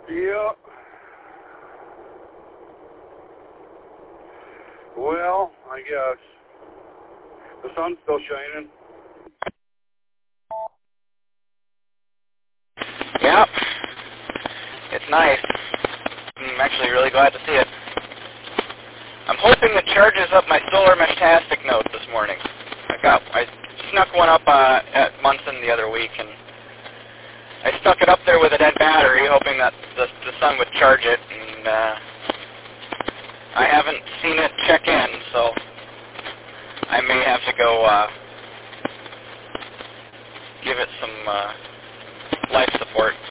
Yeah. Well, I guess. The sun's still shining. Yeah. It's nice. I'm actually really glad to see it. I'm hoping it charges up my solar Meshtastic node this morning. I snuck one up at Munson the other week, and I stuck it up there with a dead battery, hoping that the sun would charge it, and I haven't seen it check in, so I may have to go give it some life support.